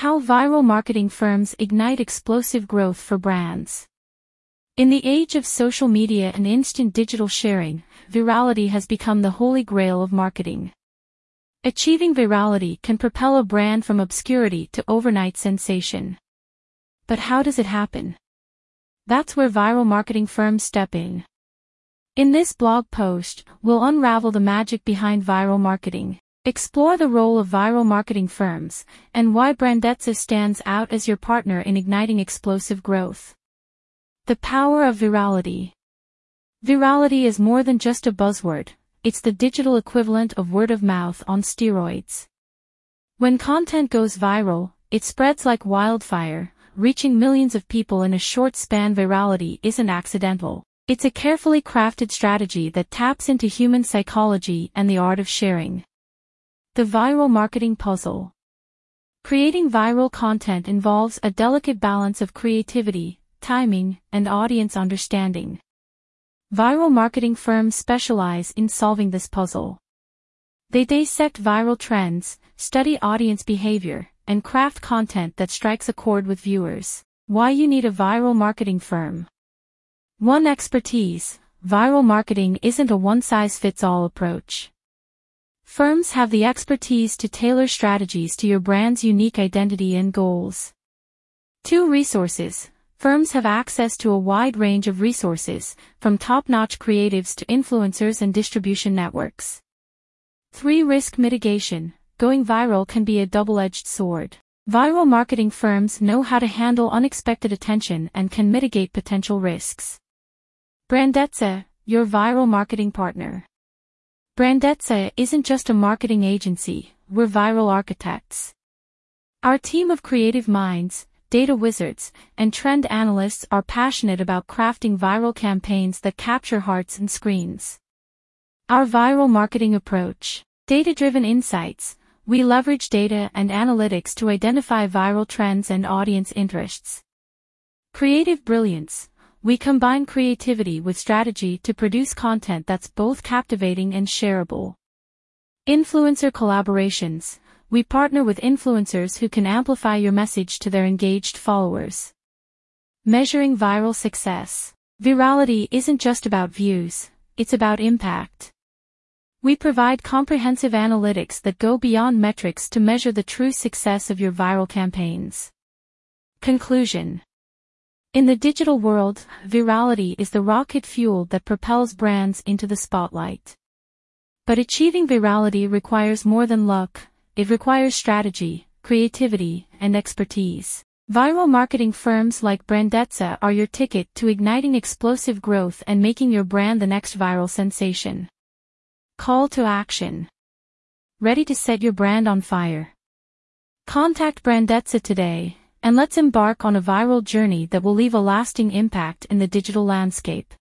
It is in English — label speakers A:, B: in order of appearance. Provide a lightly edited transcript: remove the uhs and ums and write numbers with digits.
A: How viral marketing firms ignite explosive growth for brands. In the age of social media and instant digital sharing, virality has become the holy grail of marketing. Achieving virality can propel a brand from obscurity to overnight sensation. But how does it happen? That's where viral marketing firms step in. In this blog post, we'll unravel the magic behind viral marketing, explore the role of viral marketing firms, and why Brandezza stands out as your partner in igniting explosive growth. The power of virality. Virality is more than just a buzzword, it's the digital equivalent of word of mouth on steroids. When content goes viral, it spreads like wildfire, reaching millions of people in a short span. Virality isn't accidental. It's a carefully crafted strategy that taps into human psychology and the art of sharing. The viral marketing puzzle. Creating viral content involves a delicate balance of creativity, timing, and audience understanding. Viral marketing firms specialize in solving this puzzle. They dissect viral trends, study audience behavior, and craft content that strikes a chord with viewers. Why you need a viral marketing firm. 1. Expertise. Viral marketing isn't a one-size-fits-all approach. Firms have the expertise to tailor strategies to your brand's unique identity and goals. 2. Resources. Firms have access to a wide range of resources, from top-notch creatives to influencers and distribution networks. 3. Risk mitigation. Going viral can be a double-edged sword. Viral marketing firms know how to handle unexpected attention and can mitigate potential risks. Brandezza, your viral marketing partner. Brandezza isn't just a marketing agency, we're viral architects. Our team of creative minds, data wizards, and trend analysts are passionate about crafting viral campaigns that capture hearts and screens. Our viral marketing approach. Data-driven insights. We leverage data and analytics to identify viral trends and audience interests. Creative brilliance. We combine creativity with strategy to produce content that's both captivating and shareable. Influencer collaborations. We partner with influencers who can amplify your message to their engaged followers. Measuring viral success. Virality isn't just about views, it's about impact. We provide comprehensive analytics that go beyond metrics to measure the true success of your viral campaigns. Conclusion. In the digital world, virality is the rocket fuel that propels brands into the spotlight. But achieving virality requires more than luck. It requires strategy, creativity, and expertise. Viral marketing firms like Brandezza are your ticket to igniting explosive growth and making your brand the next viral sensation. Call to action. Ready to set your brand on fire? Contact Brandezza today, and let's embark on a viral journey that will leave a lasting impact in the digital landscape.